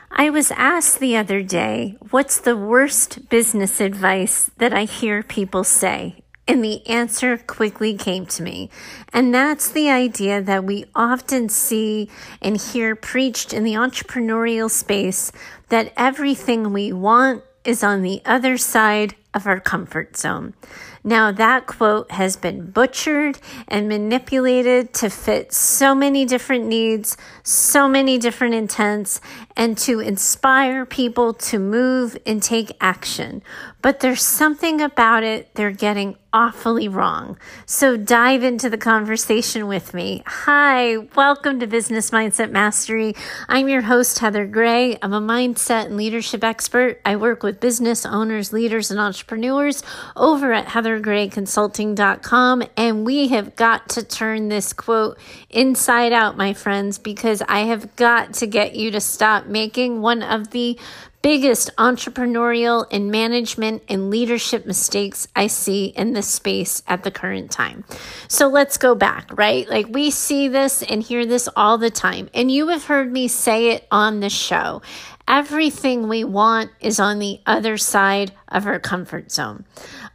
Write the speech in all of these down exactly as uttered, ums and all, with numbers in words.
I was asked the other day, what's the worst business advice that I hear people say? And the answer quickly came to me. And that's the idea that we often see and hear preached in the entrepreneurial space, that everything we want is on the other side of our comfort zone. Now, that quote has been butchered and manipulated to fit so many different needs, so many different intents, and to inspire people to move and take action. But there's something about it they're getting awfully wrong. So dive into the conversation with me. Hi, welcome to Business Mindset Mastery. I'm your host, Heather Gray. I'm a mindset and leadership expert. I work with business owners, leaders, and entrepreneurs over at heather gray consulting dot com. And we have got to turn this quote inside out, my friends, because I have got to get you to stop making one of the biggest entrepreneurial and management and leadership mistakes I see in this space at the current time. So let's go back, right? Like, we see this and hear this all the time. And you have heard me say it on the show. Everything we want is on the other side of our comfort zone.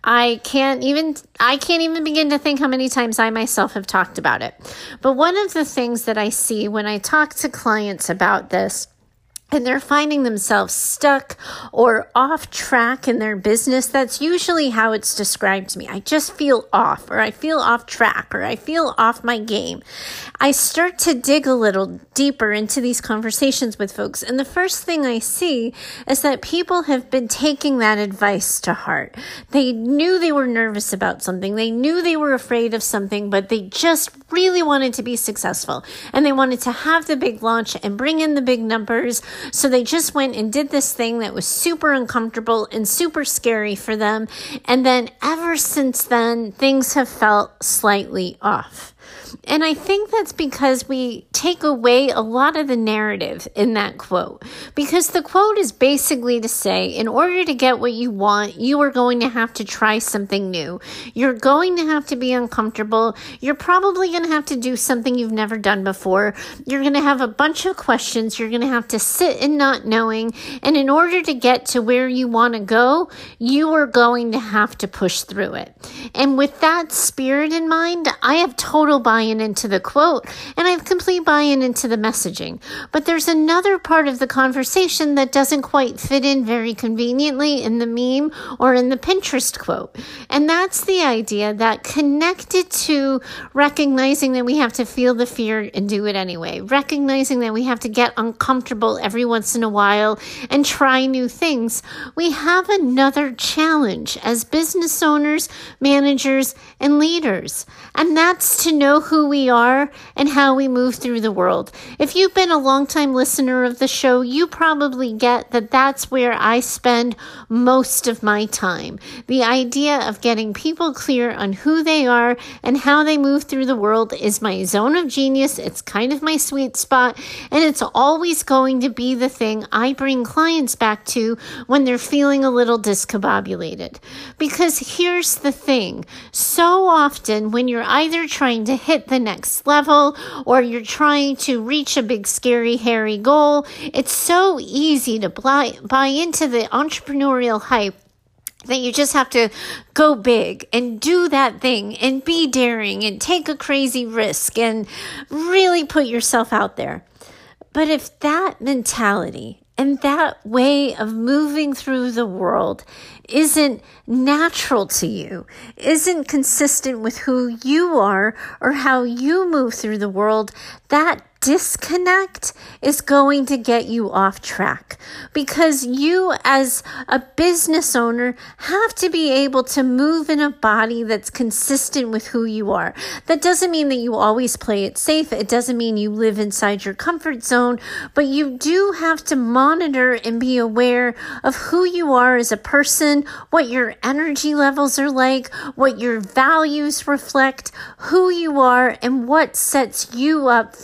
I can't even, I can't even begin to think how many times I myself have talked about it. But one of the things that I see when I talk to clients about this, and they're finding themselves stuck or off track in their business, that's usually how it's described to me. I just feel off, or I feel off track, or I feel off my game. I start to dig a little deeper into these conversations with folks. And the first thing I see is that people have been taking that advice to heart. They knew they were nervous about something. They knew they were afraid of something, but they just really wanted to be successful. And they wanted to have the big launch and bring in the big numbers. So they just went and did this thing that was super uncomfortable and super scary for them. And then ever since then, things have felt slightly off. And I think that's because we take away a lot of the narrative in that quote. Because the quote is basically to say, in order to get what you want, you are going to have to try something new. You're going to have to be uncomfortable. You're probably going to have to do something you've never done before. You're going to have a bunch of questions. You're going to have to sit in not knowing. And in order to get to where you want to go, you are going to have to push through it. And with that spirit in mind, I have total buy-in into the quote, and I have complete buy-in into the messaging. But there's another part of the conversation that doesn't quite fit in very conveniently in the meme or in the Pinterest quote. And that's the idea that, connected to recognizing that we have to feel the fear and do it anyway, recognizing that we have to get uncomfortable every once in a while and try new things, we have another challenge as business owners, managers, and leaders. And that's to know who we are and how we move through the world. If you've been a longtime listener of the show, you probably get that that's where I spend most of my time. The idea of getting people clear on who they are and how they move through the world is my zone of genius. It's kind of my sweet spot, and it's always going to be the thing I bring clients back to when they're feeling a little discombobulated. Because here's the thing. So often when you're either trying to hit the next level or you're trying to reach a big, scary, hairy goal, it's so easy to buy, buy into the entrepreneurial hype that you just have to go big and do that thing and be daring and take a crazy risk and really put yourself out there. But if that mentality and that way of moving through the world isn't natural to you, isn't consistent with who you are or how you move through the world, that disconnect is going to get you off track, because you as a business owner have to be able to move in a body that's consistent with who you are. That doesn't mean that you always play it safe. It doesn't mean you live inside your comfort zone, but you do have to monitor and be aware of who you are as a person, what your energy levels are like, what your values reflect, who you are, and what sets you up for maximum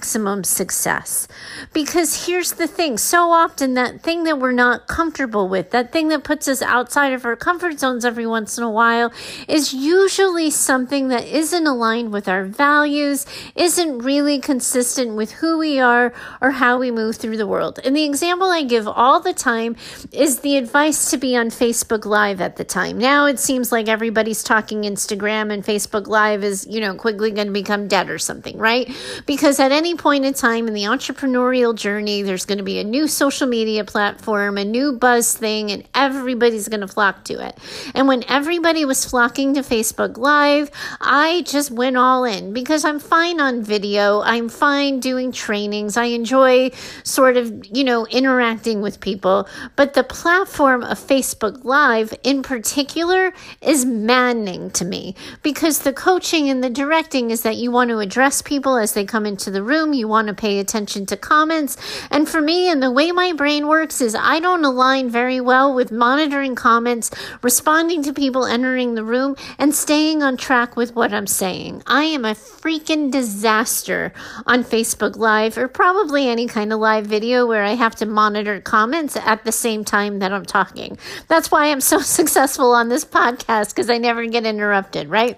maximum success. Because here's the thing, so often that thing that we're not comfortable with, that thing that puts us outside of our comfort zones every once in a while, is usually something that isn't aligned with our values, isn't really consistent with who we are or how we move through the world. And the example I give all the time is the advice to be on Facebook Live at the time. Now it seems like everybody's talking Instagram and Facebook Live is, you know, quickly going to become dead or something, right? Because at any point in time in the entrepreneurial journey, there's going to be a new social media platform, a new buzz thing, and everybody's going to flock to it. And when everybody was flocking to Facebook Live, I just went all in because I'm fine on video. I'm fine doing trainings. I enjoy sort of, you know, interacting with people. But the platform of Facebook Live in particular is maddening to me because the coaching and the directing is that you want to address people as they come into the room. You want to pay attention to comments. And for me, and the way my brain works is I don't align very well with monitoring comments, responding to people entering the room, and staying on track with what I'm saying. I am a freaking disaster on Facebook Live, or probably any kind of live video where I have to monitor comments at the same time that I'm talking. That's why I'm so successful on this podcast, because I never get interrupted, right?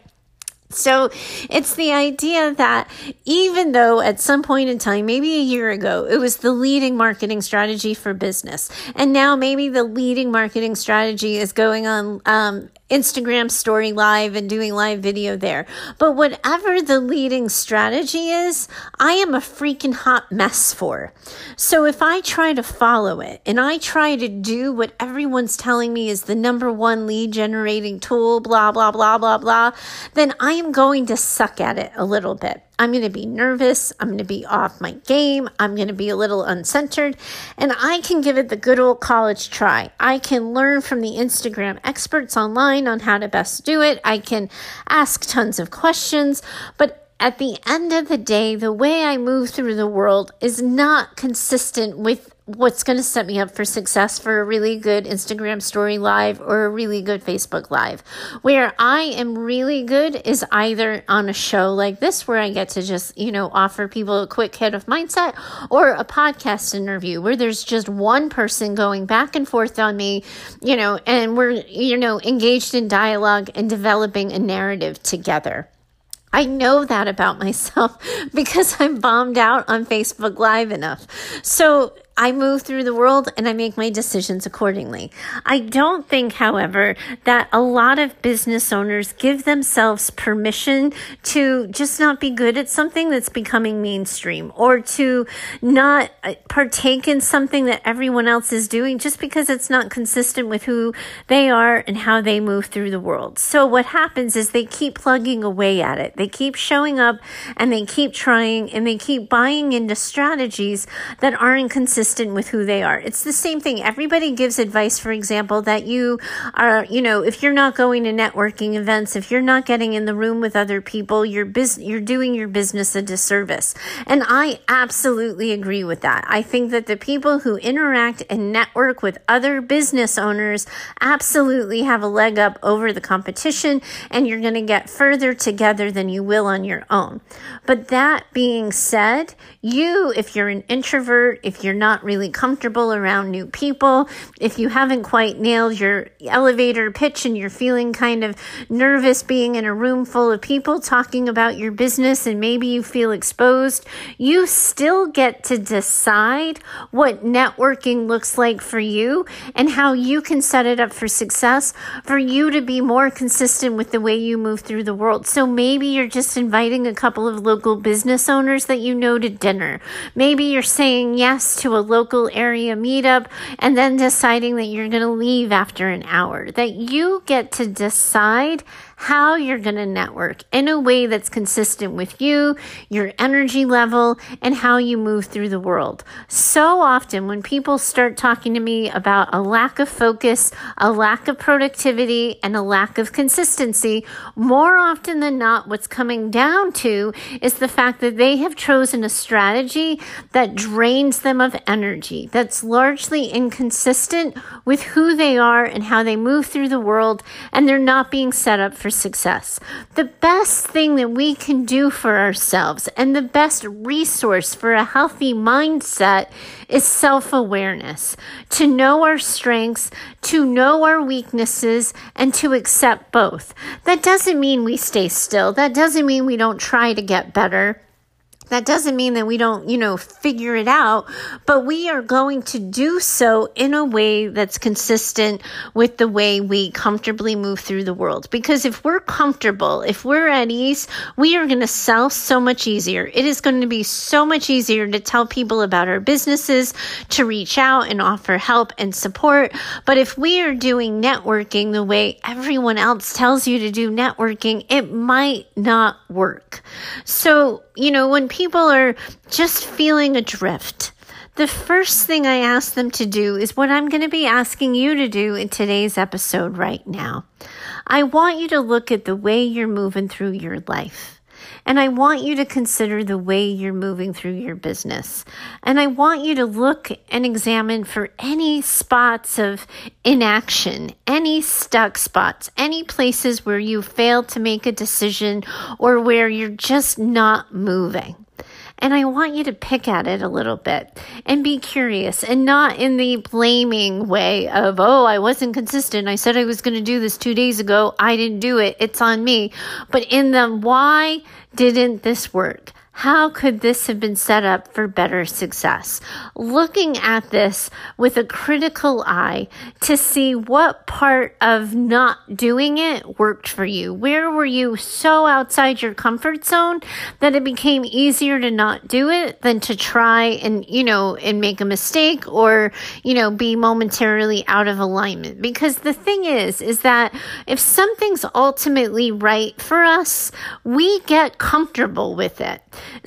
So it's the idea that even though at some point in time, maybe a year ago, it was the leading marketing strategy for business, and now maybe the leading marketing strategy is going on um, Instagram story live and doing live video there. But whatever the leading strategy is, I am a freaking hot mess for. So if I try to follow it and I try to do what everyone's telling me is the number one lead generating tool, blah, blah, blah, blah, blah, then I am going to suck at it a little bit. I'm going to be nervous. I'm going to be off my game. I'm going to be a little uncentered. And I can give it the good old college try. I can learn from the Instagram experts online on how to best do it. I can ask tons of questions. But at the end of the day, the way I move through the world is not consistent with what's going to set me up for success for a really good Instagram story live or a really good Facebook Live. Where I am really good is either on a show like this where I get to just, you know, offer people a quick hit of mindset, or a podcast interview where there's just one person going back and forth on me, you know, and we're, you know, engaged in dialogue and developing a narrative together. I know that about myself because I'm bombed out on Facebook Live enough. So I move through the world and I make my decisions accordingly. I don't think, however, that a lot of business owners give themselves permission to just not be good at something that's becoming mainstream, or to not partake in something that everyone else is doing just because it's not consistent with who they are and how they move through the world. So what happens is they keep plugging away at it. They keep showing up and they keep trying and they keep buying into strategies that aren't consistent with who they are. It's the same thing. Everybody gives advice, for example, that you are, you know, if you're not going to networking events, if you're not getting in the room with other people, you're bus- you're doing your business a disservice. And I absolutely agree with that. I think that the people who interact and network with other business owners absolutely have a leg up over the competition, and you're going to get further together than you will on your own. But that being said, you, if you're an introvert, if you're not really comfortable around new people, if you haven't quite nailed your elevator pitch and you're feeling kind of nervous being in a room full of people talking about your business and maybe you feel exposed, you still get to decide what networking looks like for you and how you can set it up for success for you to be more consistent with the way you move through the world. So maybe you're just inviting a couple of local business owners that you know to dinner. Maybe you're saying yes to a local area meetup and then deciding that you're going to leave after an hour. That you get to decide how you're going to network in a way that's consistent with you, your energy level, and how you move through the world. So often when people start talking to me about a lack of focus, a lack of productivity, and a lack of consistency, more often than not, what's coming down to is the fact that they have chosen a strategy that drains them of energy, that's largely inconsistent with who they are and how they move through the world, and they're not being set up for success. The best thing that we can do for ourselves and the best resource for a healthy mindset is self-awareness. To know our strengths, to know our weaknesses, and to accept both. That doesn't mean we stay still. That doesn't mean we don't try to get better. That doesn't mean that we don't, you know, figure it out, but we are going to do so in a way that's consistent with the way we comfortably move through the world. Because if we're comfortable, if we're at ease, we are going to sell so much easier. It is going to be so much easier to tell people about our businesses, to reach out and offer help and support. But if we are doing networking the way everyone else tells you to do networking, it might not work. So, you know, when people are just feeling adrift, the first thing I ask them to do is what I'm going to be asking you to do in today's episode right now. I want you to look at the way you're moving through your life. And I want you to consider the way you're moving through your business. And I want you to look and examine for any spots of inaction, any stuck spots, any places where you failed to make a decision or where you're just not moving. And I want you to pick at it a little bit and be curious, and not in the blaming way of, oh, I wasn't consistent. I said I was going to do this two days ago. I didn't do it. It's on me. But in the why didn't this work? How could this have been set up for better success? Looking at this with a critical eye to see what part of not doing it worked for you. Where were you so outside your comfort zone that it became easier to not do it than to try and, you know, and make a mistake or, you know, be momentarily out of alignment? Because the thing is, is that if something's ultimately right for us, we get comfortable with it.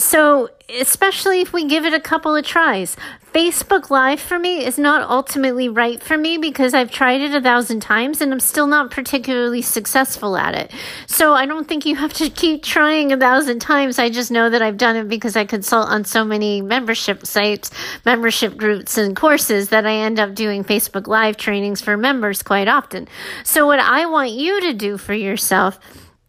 So especially if we give it a couple of tries. Facebook Live for me is not ultimately right for me because I've tried it a thousand times and I'm still not particularly successful at it. So I don't think you have to keep trying a thousand times. I just know that I've done it because I consult on so many membership sites, membership groups, and courses that I end up doing Facebook Live trainings for members quite often. So what I want you to do for yourself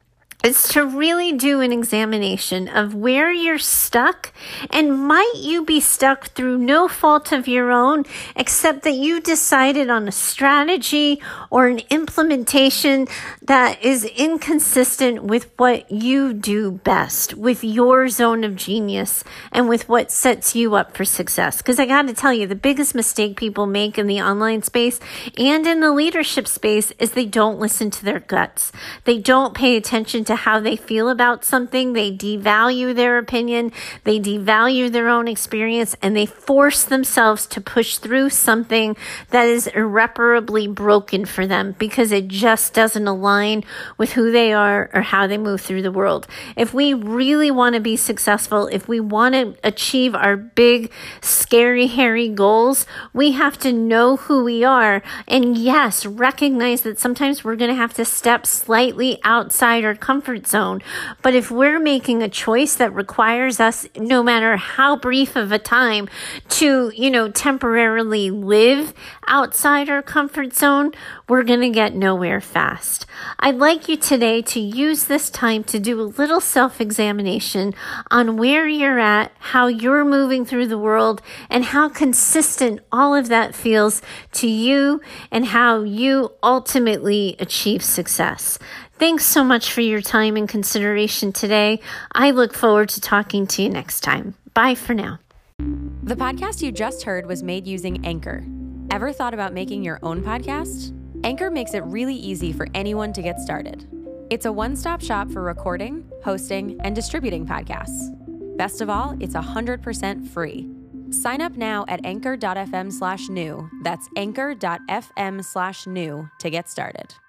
is to really do an examination of where you're stuck, and might you be stuck through no fault of your own, except that you decided on a strategy or an implementation that is inconsistent with what you do best, with your zone of genius, and with what sets you up for success. Because I got to tell you, the biggest mistake people make in the online space and in the leadership space is they don't listen to their guts. They don't pay attention to to how they feel about something. They devalue their opinion, they devalue their own experience, and they force themselves to push through something that is irreparably broken for them because it just doesn't align with who they are or how they move through the world. If we really want to be successful, if we want to achieve our big, scary, hairy goals, we have to know who we are. And yes, recognize that sometimes we're going to have to step slightly outside our comfort zone. But if we're making a choice that requires us, no matter how brief of a time, to, you know, temporarily live outside our comfort zone, we're going to get nowhere fast. I'd like you today to use this time to do a little self-examination on where you're at, how you're moving through the world, and how consistent all of that feels to you and how you ultimately achieve success. Thanks so much for your time and consideration today. I look forward to talking to you next time. Bye for now. The podcast you just heard was made using Anchor. Ever thought about making your own podcast? Anchor makes it really easy for anyone to get started. It's a one-stop shop for recording, hosting, and distributing podcasts. Best of all, it's one hundred percent free. Sign up now at anchor.fm slash new. That's anchor.fm slash new to get started.